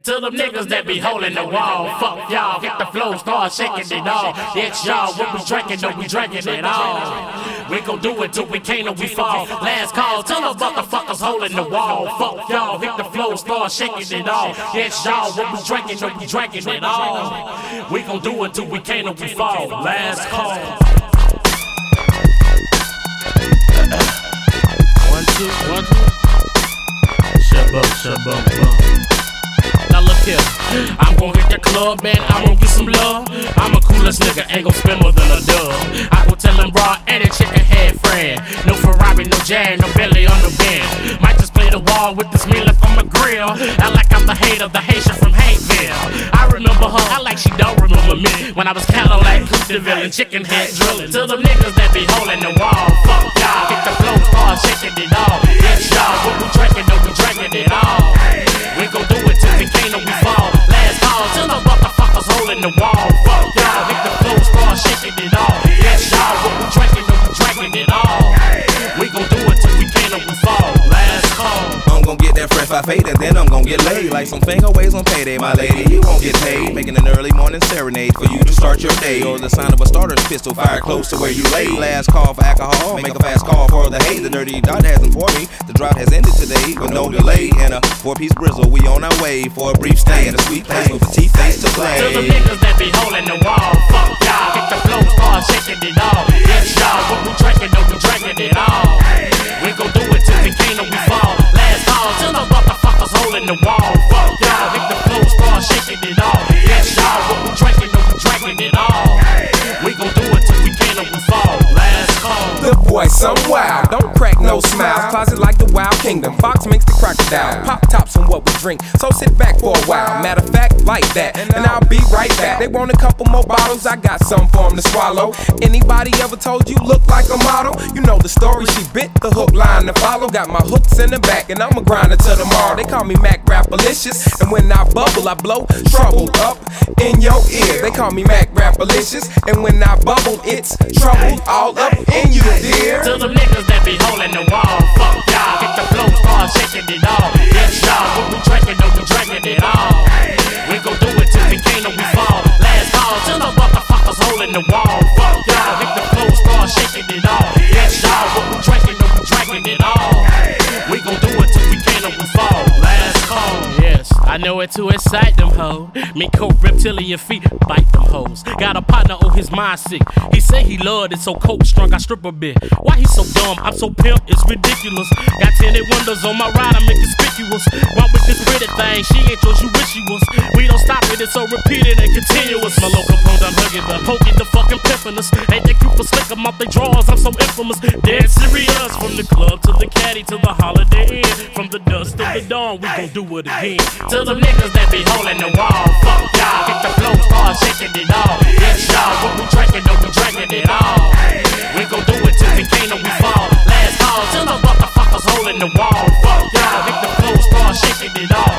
To them niggas that be holding the wall, fuck y'all, hit the flow, start shaking it all. It's y'all, what we drinking, no, we drinking it all. We gon' do it till we can't or we fall. Last call, tell them motherfuckers holding the wall. Fuck y'all, hit the flow, start shaking it all. It's y'all, what we drinking, no, we drinking it all. We gon' do it till we can't or we fall. Last call. 1, 2, 1, 2. Shabba. Now look here, I'm gon' hit the club, man, I'm gon' get some love. I'm a coolest nigga, ain't gon' spend more than a dub. I gon' tell them raw and a chicken head friend. No Ferrari, no Jag, no Billy on the bend. Might just play the wall with this meal up on my grill. I like I'm the hater, the Haitian from Hateville. I remember her, I like she don't remember me. When I was Cadillac, Couteville, and chicken head drilling. To them niggas that be holding the wall, fuck y'all, hit the flow, start shaking it all. Yes, y'all, what we drinking, no, we drinking it all. We gon' do it till we can't or we fall. Last call, till the motherfuckers holding the wall. Fuck y'all, hit the flow, start shaking it all. Yes, y'all, what we drinking, no, we drinking it all. We gon' do it till we can't or we fall. Last call. I'm gon' get that fresh 5-8 and then I'm gon' get laid. Like some finger waves on payday, my lady, you won't get paid. Making an early morning serenade for you to start your day. Or the sound of a starter's pistol fired close to where you lay. Last call for alcohol, make a fast call for the hate. The dirty dot has informed me, the drought has ended today with no delay. And a 4-piece brizzle, we on our way for a brief stay at a sweet place with a T-face to play. To the niggas that be holding the wall, fuck y'all, hit the flow, start shaking it all. Yes, y'all, what we drinking, no, we drinking it all. We gon' do it till we can't or we fall. Last call, till the motherfuckers holding the wall. Fuck y'all, hit the flow, start shaking it all. Yes, y'all, what we drinking, no, we drinking it all. We gon' do it till we can't or we fall. Last call. The boy, some wild, don't crack no smiles. Closet like the Wild Kingdom, Fox makes the crocodile. Pop tops on what we drink, so sit back for a while. Matter of fact, like that, and I'll be right back. They want a couple more bottles, I got some for them to swallow. Anybody ever told you look like a model? You know the story, she bit the hook line to follow. Got my hooks in the back, and I'ma grind it to tomorrow. They call me Mac Rapalicious, and when I bubble, I blow trouble up in your ear. They call me Mac Rapalicious, and when I bubble, it's trouble all up in you, dear. To them niggas that be holding the wall, fuck y'all, hit the flow, start shaking it all. Yes, y'all, what we drinking, no, we drinking it all. We gon' do it till we can't or we fall. Last call, till the motherfuckers holding the wall. Fuck y'all, hit the flow, start shaking it all. Yes, y'all, what we drinking, no, we drinking it all. We gon' do it till we can't or we fall. Last call. Yes, I know it to excite them hoes. Me coat reptilian feet, bite them hoes. Got a partner, oh his mind sick. He say he loved it, so cold strung I strip a bit. Why he so dumb? I'm so pimp, it's ridiculous. Got tinted windows on my ride, I'm inconspicuous. Why with this pretty thing? She ain't yours, you wish she was. We don't stop it, it's so repeated and continuous. My local phones, I'm hugging the poking the fucking pimpin' us. Ain't they cute for slick 'em off they drawers? I'm so infamous. Dead serious. From the club to the caddy to the Holiday Inn. From the dusk to the dawn, we gon' do it again. To them niggas that be holding the wall, fuck y'all, hit the flow, start shaking it all. Yes, y'all, what we drinking, no, we drinking it all. We gon' do it till we can't or we fall. Last call, till the motherfuckers holding the wall. Fuck y'all, hit the flow, start shaking it all.